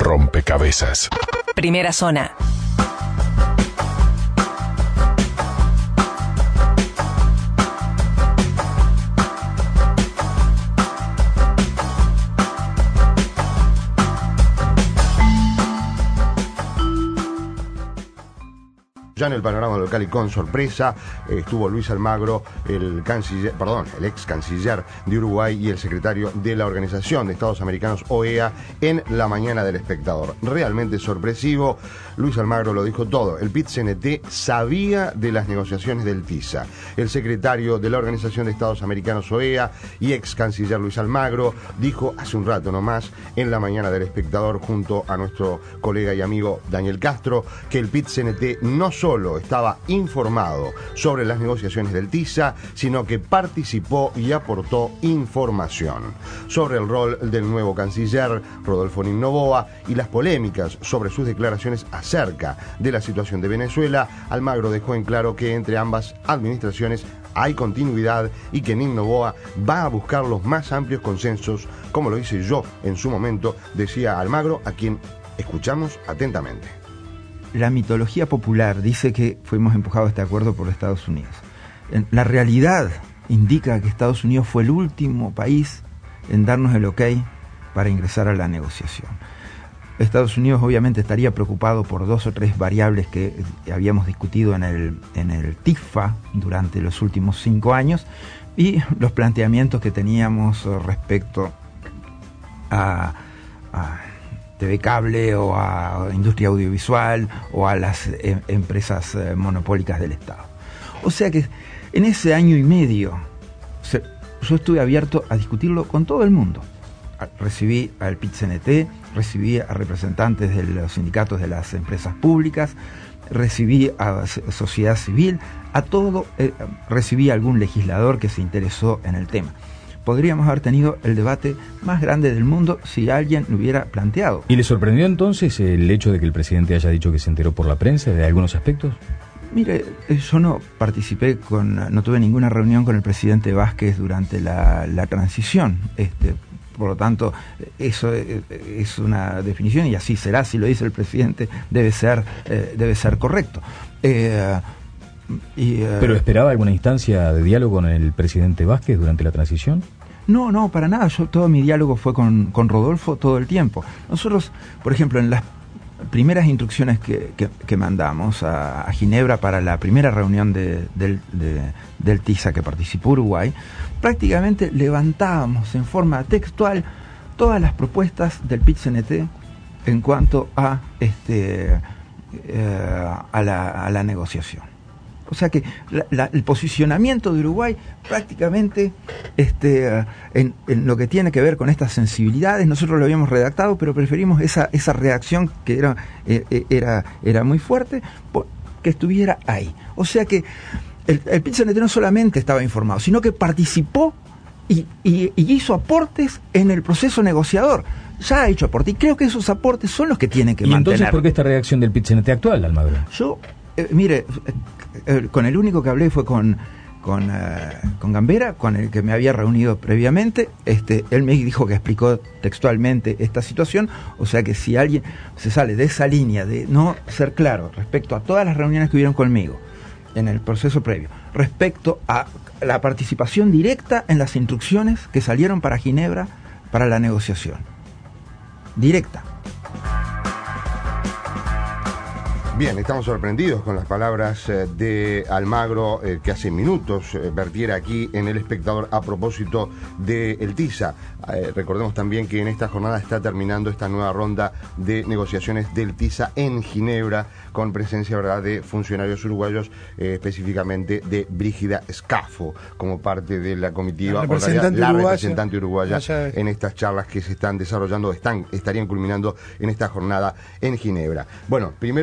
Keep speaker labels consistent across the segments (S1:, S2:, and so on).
S1: rompecabezas.
S2: Primera zona.
S3: Ya en el panorama local y con sorpresa estuvo Luis Almagro, el ex canciller de Uruguay y el secretario de la Organización de Estados Americanos, OEA, en la mañana del Espectador. Realmente sorpresivo. Luis Almagro lo dijo todo. El PIT-CNT sabía de las negociaciones del TISA. El secretario de la Organización de Estados Americanos, OEA, y ex canciller Luis Almagro dijo hace un rato nomás en la mañana del Espectador, junto a nuestro colega y amigo Daniel Castro, que el PIT-CNT no solo estaba informado sobre las negociaciones del TISA, sino que participó y aportó información sobre el rol del nuevo canciller Rodolfo Nin Noboa y las polémicas sobre sus declaraciones acerca de la situación de Venezuela. Almagro dejó en claro que entre ambas administraciones hay continuidad y que Nin Noboa va a buscar los más amplios consensos, como lo hice yo en su momento, decía Almagro, a quien escuchamos atentamente.
S4: La mitología popular dice que fuimos empujados a este acuerdo por Estados Unidos. La realidad indica que Estados Unidos fue el último país en darnos el ok para ingresar a la negociación. Estados Unidos obviamente estaría preocupado por 2 o 3 variables que habíamos discutido en el TIFA durante los últimos 5 años y los planteamientos que teníamos respecto a TV cable o a industria audiovisual o a las empresas monopólicas del Estado. O sea que en ese año y medio yo estuve abierto a discutirlo con todo el mundo. Recibí al PIT-CNT, recibí a representantes de los sindicatos de las empresas públicas, recibí a sociedad civil, a todo, recibí a algún legislador que se interesó en el tema. Podríamos haber tenido el debate más grande del mundo si alguien lo hubiera planteado.
S5: ¿Y le sorprendió entonces el hecho de que el presidente haya dicho que se enteró por la prensa de algunos aspectos?
S4: Mire, yo no tuve ninguna reunión con el presidente Vázquez durante la transición. Por lo tanto, eso es una definición y así será. Si lo dice el presidente, debe ser correcto.
S5: ¿Pero esperaba alguna instancia de diálogo con el presidente Vázquez durante la transición?
S4: No, para nada. Todo mi diálogo fue con Rodolfo todo el tiempo. Nosotros, por ejemplo, en las primeras instrucciones que mandamos a Ginebra para la primera reunión del TISA que participó Uruguay, prácticamente levantábamos en forma textual todas las propuestas del PIT-CNT en cuanto a la negociación. O sea que el posicionamiento de Uruguay prácticamente en lo que tiene que ver con estas sensibilidades, nosotros lo habíamos redactado, pero preferimos esa reacción que era muy fuerte, que estuviera ahí. O sea que el PIT-CNT no solamente estaba informado, sino que participó y hizo aportes en el proceso negociador. Ya ha hecho aportes y creo que esos aportes son los que tienen que mantener.
S5: ¿Y entonces por qué esta reacción del PIT-CNT actual, Almagro?
S4: Yo, mire, con el único que hablé fue con Gambera, con el que me había reunido previamente. Él me dijo que explicó textualmente esta situación, o sea que si alguien se sale de esa línea de no ser claro respecto a todas las reuniones que hubieron conmigo en el proceso previo, respecto a la participación directa en las instrucciones que salieron para Ginebra para la negociación directa.
S3: Bien, estamos sorprendidos con las palabras de Almagro que hace minutos vertiera aquí en El Espectador a propósito del TISA. Recordemos también que en esta jornada está terminando esta nueva ronda de negociaciones del TISA en Ginebra, con presencia, ¿verdad?, de funcionarios uruguayos, específicamente de Brígida Scafo, como parte de la comitiva, representante uruguaya en estas charlas que se están desarrollando, estarían culminando en esta jornada en Ginebra. Bueno, primero hablar eso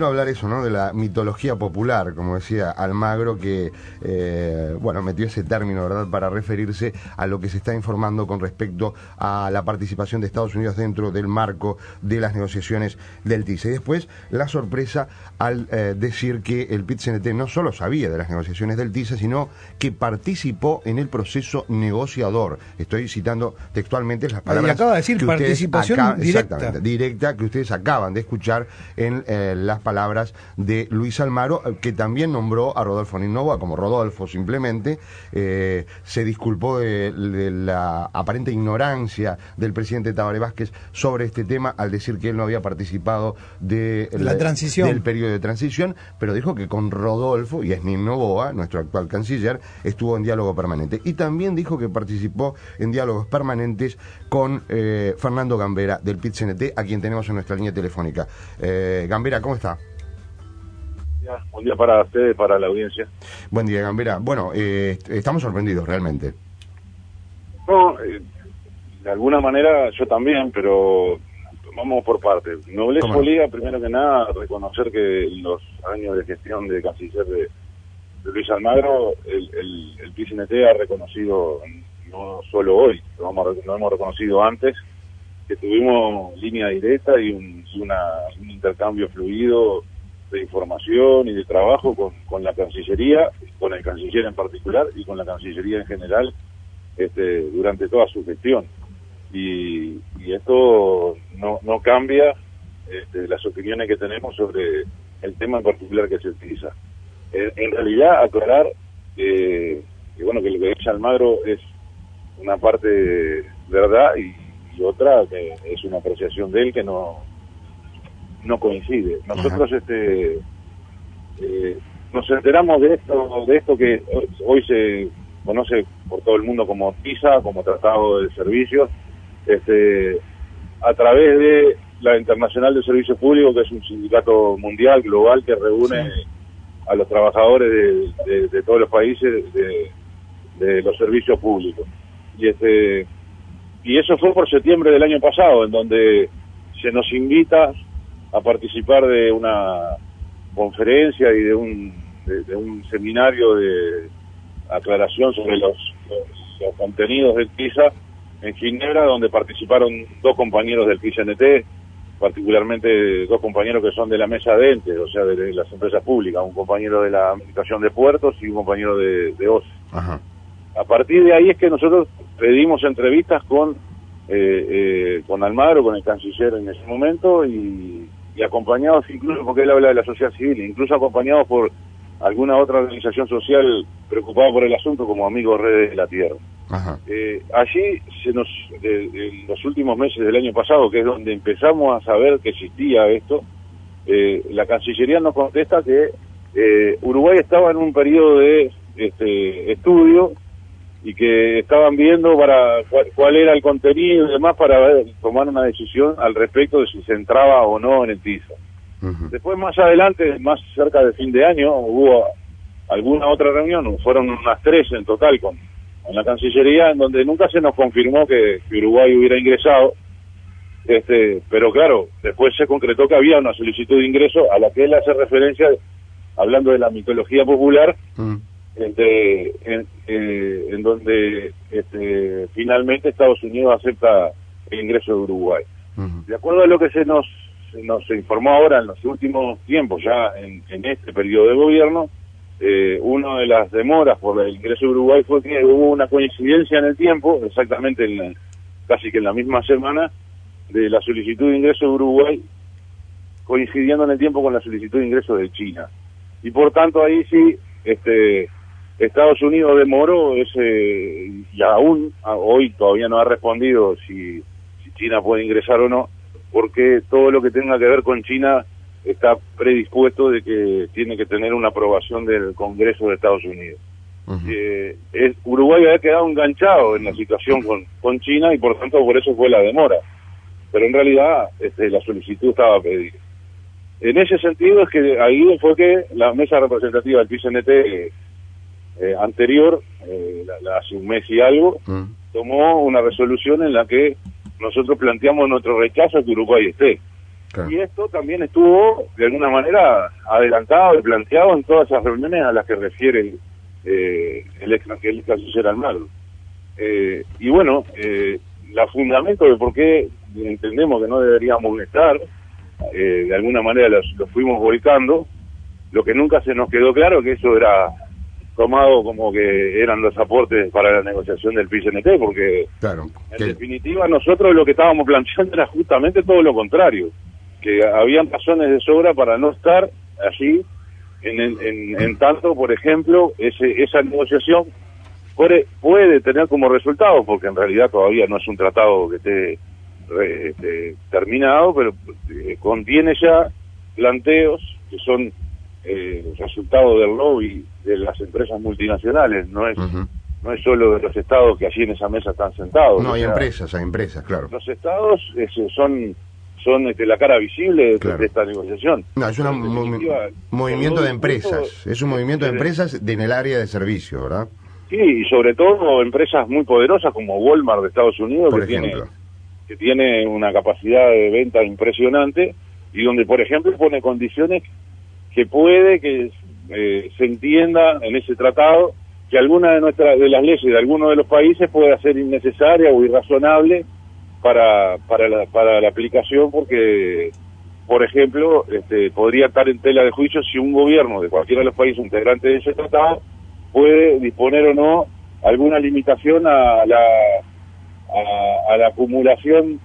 S3: eso, ¿no? De la mitología popular, como decía Almagro, que, metió ese término, ¿verdad?, para referirse a lo que se está informando con respecto a la participación de Estados Unidos dentro del marco de las negociaciones del TISA. Y después, la sorpresa al decir que el PIT-CNT no solo sabía de las negociaciones del TISA, sino que participó en el proceso negociador. Estoy citando textualmente las palabras.
S1: Y acaba de decir participación directa.
S3: Directa, que ustedes acaban de escuchar en las palabras de Luis Almagro, que también nombró a Rodolfo Novoa como Rodolfo simplemente. Se disculpó de la aparente ignorancia del presidente Tabaré Vázquez sobre este tema al decir que él no había participado de
S1: la transición,
S3: del periodo de transición, pero dijo que con Rodolfo, y Yasnin Novoa, nuestro actual canciller, estuvo en diálogo permanente. Y también dijo que participó en diálogos permanentes con Fernando Gambera del PIT-CNT, a quien tenemos en nuestra línea telefónica. Gambera, ¿cómo está?
S2: Buen día para ustedes, para la audiencia.
S3: Buen día, Gambera. Bueno, estamos sorprendidos realmente.
S2: No, de alguna manera yo también, pero vamos por partes. Nobleza obliga, primero que nada, a reconocer que en los años de gestión de canciller de Luis Almagro, el PIT-CNT ha reconocido, no solo hoy, lo hemos reconocido antes, que tuvimos línea directa y un intercambio fluido de información y de trabajo con la Cancillería, con el canciller en particular y con la Cancillería en general, durante toda su gestión. Y esto no cambia las opiniones que tenemos sobre el tema en particular que se utiliza. En realidad, aclarar que lo que dice Almagro es una parte verdad y otra que es una apreciación de él que no coincide. Nosotros nos enteramos de esto que hoy se conoce por todo el mundo como TISA, como Tratado de Servicios, a través de la Internacional de Servicios Públicos, que es un sindicato mundial, global, que reúne a los trabajadores de todos los países de los servicios públicos. Y eso fue por septiembre del año pasado, en donde se nos invita a participar de una conferencia y de un seminario de aclaración sobre los contenidos del TISA en Ginebra, donde participaron 2 compañeros del PIT-CNT, particularmente 2 compañeros que son de la mesa de entes, o sea, de las empresas públicas, un compañero de la Administración de Puertos y un compañero de OCE.
S3: Ajá.
S2: A partir de ahí es que nosotros pedimos entrevistas con Almagro, con el canciller en ese momento, y acompañados incluso, porque él habla de la sociedad civil, incluso acompañados por alguna otra organización social preocupada por el asunto, como Amigos Redes de la Tierra.
S3: Ajá.
S2: Allí en los últimos meses del año pasado, que es donde empezamos a saber que existía esto, la Cancillería nos contesta que Uruguay estaba en un periodo de estudio y que estaban viendo cuál era el contenido y demás para tomar una decisión al respecto de si se entraba o no en el TISA.
S3: Uh-huh.
S2: Después, más adelante, más cerca de fin de año, hubo alguna otra reunión, fueron unas 3 en total con la Cancillería, en donde nunca se nos confirmó que Uruguay hubiera ingresado, pero claro, después se concretó que había una solicitud de ingreso a la que él hace referencia, hablando de la mitología popular, en donde finalmente Estados Unidos acepta el ingreso de Uruguay.
S3: Uh-huh.
S2: De acuerdo a lo que se nos informó ahora en los últimos tiempos, ya en este periodo de gobierno, una de las demoras por el ingreso de Uruguay fue que hubo una coincidencia en el tiempo, exactamente casi que en la misma semana, de la solicitud de ingreso de Uruguay, coincidiendo en el tiempo con la solicitud de ingreso de China. Y por tanto ahí sí, Estados Unidos demoró y aún hoy todavía no ha respondido si China puede ingresar o no, porque todo lo que tenga que ver con China está predispuesto de que tiene que tener una aprobación del Congreso de Estados Unidos. Uh-huh. Uruguay había quedado enganchado en la situación con China y por tanto por eso fue la demora, pero en realidad la solicitud estaba pedida. En ese sentido es que ahí fue que la mesa representativa del PIT-CNT anterior, hace un mes y algo, tomó una resolución en la que nosotros planteamos nuestro rechazo a que Uruguay esté.
S3: Claro.
S2: Y esto también estuvo, de alguna manera, adelantado y planteado en todas esas reuniones a las que refiere el ex canciller Almagro. Y bueno, la fundamento de por qué entendemos que no deberíamos estar, de alguna manera lo fuimos volcando. Lo que nunca se nos quedó claro que eso era tomado como que eran los aportes para la negociación del PIT-CNT, porque
S3: claro,
S2: en definitiva nosotros lo que estábamos planteando era justamente todo lo contrario, que habían razones de sobra para no estar allí, en tanto, por ejemplo, esa negociación puede tener como resultado, porque en realidad todavía no es un tratado que esté terminado, pero contiene ya planteos que son resultado del lobby de las empresas multinacionales, no es solo de los estados que allí en esa mesa están sentados.
S3: No, hay empresas, claro.
S2: Los estados son la cara visible de esta negociación.
S3: No, es un movimiento de empresas, es un movimiento de empresas en el área de servicios, ¿verdad?
S2: Sí, y sobre todo empresas muy poderosas como Walmart de Estados Unidos,
S3: por ejemplo,
S2: que tiene una capacidad de venta impresionante y donde, por ejemplo, pone condiciones que puede que se entienda en ese tratado que alguna de las leyes de algunos de los países pueda ser innecesaria o irrazonable para la aplicación, porque, por ejemplo, podría estar en tela de juicio si un gobierno de cualquiera de los países integrantes de ese tratado puede disponer o no alguna limitación a la acumulación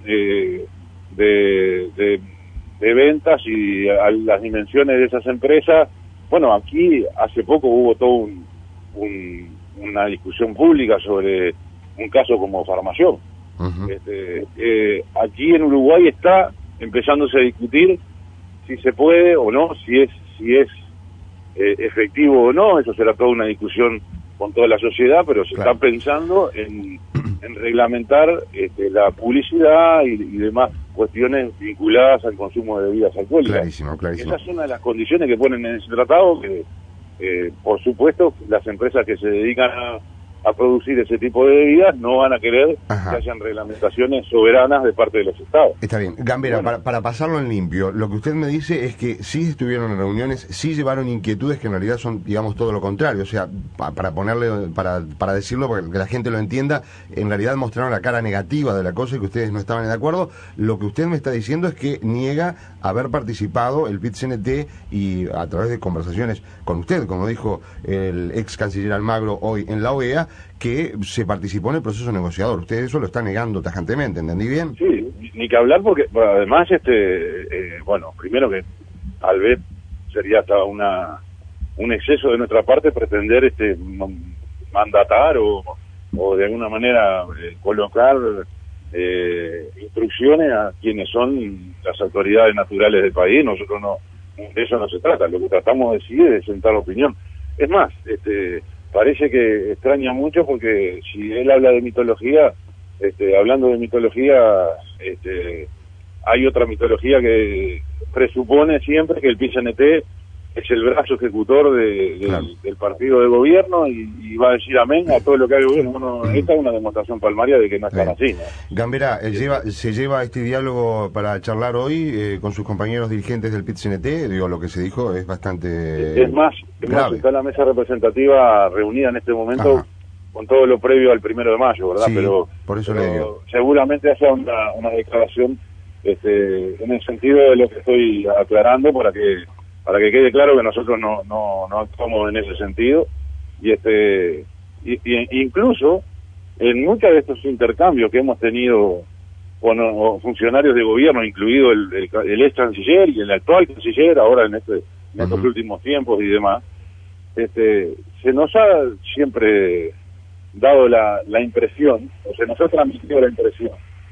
S2: de ventas y a las dimensiones de esas empresas. Bueno, aquí hace poco hubo toda una discusión pública sobre un caso como Farmación. Aquí en Uruguay está empezándose a discutir si se puede o no, si es efectivo o no. Eso será toda una discusión con toda la sociedad, pero se está pensando en reglamentar la publicidad y demás cuestiones vinculadas al consumo de bebidas alcohólicas.
S3: Clarísimo.
S2: Esa es una de las condiciones que ponen en ese tratado, que por supuesto las empresas que se dedican a producir ese tipo de bebidas no van a querer que hayan reglamentaciones soberanas de parte de los estados.
S3: Está bien. Gambera, bueno, para pasarlo en limpio, lo que usted me dice es que sí estuvieron en reuniones, sí llevaron inquietudes que en realidad son, digamos, todo lo contrario. O sea, para decirlo, porque que la gente lo entienda, en realidad mostraron la cara negativa de la cosa y que ustedes no estaban de acuerdo. Lo que usted me está diciendo es que niega haber participado el PIT-CNT y a través de conversaciones con usted, como dijo el ex canciller Almagro hoy en la OEA, que se participó en el proceso negociador. Usted eso lo está negando tajantemente, ¿entendí bien?
S2: Sí, ni que hablar, porque además, bueno, primero que tal vez sería hasta un exceso de nuestra parte pretender mandatar o de alguna manera colocar instrucciones a quienes son las autoridades naturales del país. Nosotros no, de eso no se trata. Lo que tratamos de decir es sentar opinión. Es más, parece que extraña mucho, porque si él habla de mitología, hablando de mitología, hay otra mitología que presupone siempre que el PIT-CNT es el brazo ejecutor del partido de gobierno y va a decir amén a todo lo que haga el gobierno. Bueno, esta es una demostración palmaria de que no están así, ¿no?
S3: Gambera, ¿se lleva este diálogo para charlar hoy con sus compañeros dirigentes del PIT-CNT? Digo, lo que se dijo es bastante
S2: es más, está la mesa representativa reunida en este momento con todo lo previo al 1 de mayo, ¿verdad?
S3: Sí,
S2: pero
S3: por eso le digo.
S2: Seguramente haya una declaración en el sentido de lo que estoy aclarando, para que quede claro que nosotros no actuamos en ese sentido, y incluso en muchos de estos intercambios que hemos tenido con funcionarios de gobierno, incluido el ex canciller y el actual canciller, ahora en estos últimos tiempos y demás, se nos ha siempre dado la impresión, o se nos ha transmitido la impresión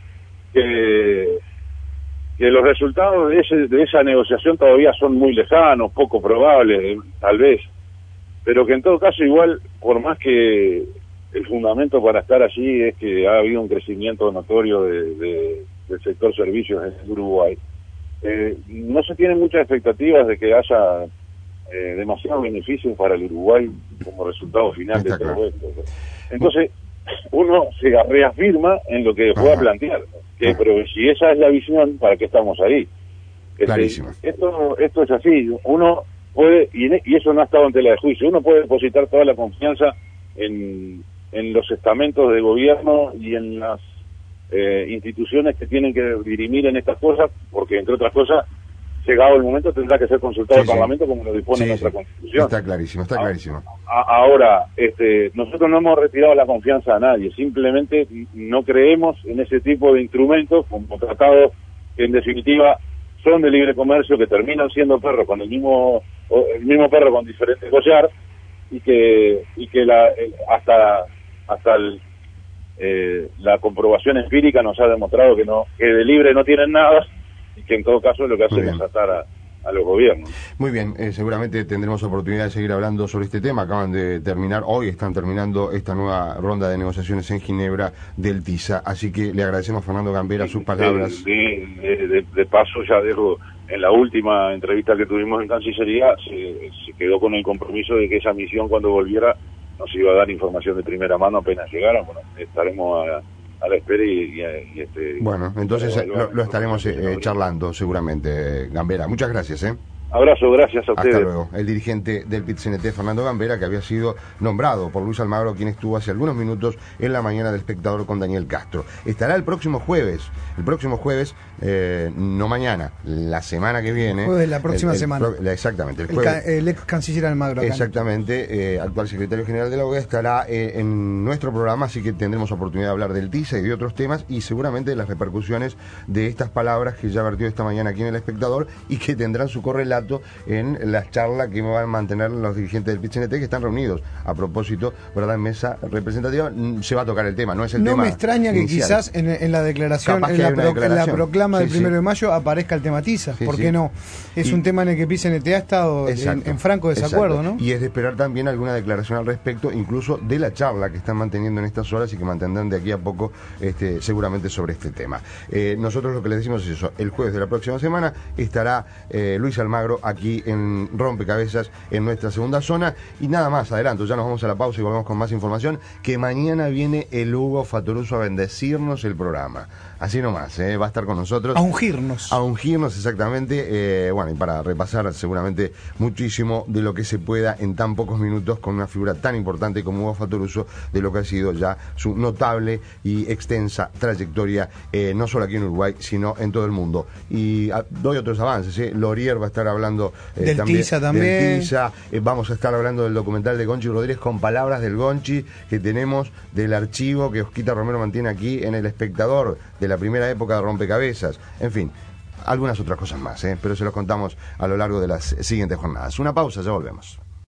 S2: que los resultados de esa negociación todavía son muy lejanos, poco probables, tal vez, pero que en todo caso igual, por más que el fundamento para estar allí es que ha habido un crecimiento notorio del sector servicios en Uruguay, no se tienen muchas expectativas de que haya demasiados beneficios para el Uruguay como resultado final de todo esto. Entonces, uno se reafirma en lo que pueda plantear, pero si esa es la visión, ¿para qué estamos ahí?
S3: Clarísimo.
S2: Esto es así, uno puede, y eso no ha estado en tela de juicio, uno puede depositar toda la confianza en los estamentos de gobierno y en las instituciones que tienen que dirimir en estas cosas, porque entre otras cosas, llegado el momento, tendrá que ser consultado el Parlamento como lo dispone nuestra Constitución.
S3: Está clarísimo, está clarísimo.
S2: Ahora, nosotros no hemos retirado la confianza a nadie, simplemente no creemos en ese tipo de instrumentos como tratados que en definitiva son de libre comercio, que terminan siendo perros con el mismo perro con diferente collar, y que hasta la comprobación empírica nos ha demostrado que de libre no tienen nada, y que en todo caso lo que hacen es atar a los gobiernos.
S3: Muy bien, seguramente tendremos oportunidad de seguir hablando sobre este tema. Acaban de terminar, hoy están terminando esta nueva ronda de negociaciones en Ginebra del TISA, así que le agradecemos a Fernando Gambera sus palabras.
S2: De paso, ya dejo, en la última entrevista que tuvimos en Cancillería, se quedó con el compromiso de que esa misión, cuando volviera, nos iba a dar información de primera mano apenas llegara. Bueno, estaremos a la espera
S3: bueno, entonces lo estaremos charlando seguramente, Gambera. Muchas gracias.
S2: Abrazo, gracias a ustedes.
S3: Hasta luego. El dirigente del PIT-CNT, Fernando Gambera, que había sido nombrado por Luis Almagro, quien estuvo hace algunos minutos en la mañana del Espectador con Daniel Castro. Estará el próximo jueves, no mañana, la semana que viene.
S1: Jueves, la próxima semana.
S3: Exactamente. El jueves,
S1: el ex canciller Almagro.
S3: Exactamente, actual secretario general de la OEA, estará en nuestro programa, así que tendremos oportunidad de hablar del TISA y de otros temas, y seguramente de las repercusiones de estas palabras que ya vertió esta mañana aquí en El Espectador, y que tendrán su correlato en las charlas que van a mantener los dirigentes del PIT-CNT, que están reunidos a propósito, ¿verdad?, en mesa representativa. Se va a tocar el tema, no es el tema.
S1: No me extraña que
S3: inicial.
S1: quizás en la declaración, en la proclama del 1 de mayo aparezca el tema TISA. ¿Por qué no? Es un tema en el que PIT-CNT ha estado en franco desacuerdo, ¿no?
S3: Y es de esperar también alguna declaración al respecto, incluso de la charla que están manteniendo en estas horas y que mantendrán de aquí a poco seguramente sobre este tema. Nosotros lo que les decimos es eso: el jueves de la próxima semana estará Luis Almagro aquí en Rompecabezas, en nuestra segunda zona. Y nada más, adelanto, ya nos vamos a la pausa y volvemos con más información, que mañana viene el Hugo Fattoruso a bendecirnos el programa. Así nomás, va a estar con nosotros.
S1: A ungirnos.
S3: A ungirnos, exactamente. Bueno, y para repasar seguramente muchísimo de lo que se pueda en tan pocos minutos con una figura tan importante como Hugo Fattoruso, de lo que ha sido ya su notable y extensa trayectoria, no solo aquí en Uruguay, sino en todo el mundo. Y doy otros avances, Lorier va a estar hablando
S1: del TISA también.
S3: Del TISA, vamos a estar hablando del documental de Gonchi Rodríguez con palabras del Gonchi que tenemos del archivo que Osquita Romero mantiene aquí en El Espectador, de la primera época de Rompecabezas. En fin, algunas otras cosas más, pero se los contamos a lo largo de las siguientes jornadas. Una pausa, ya volvemos.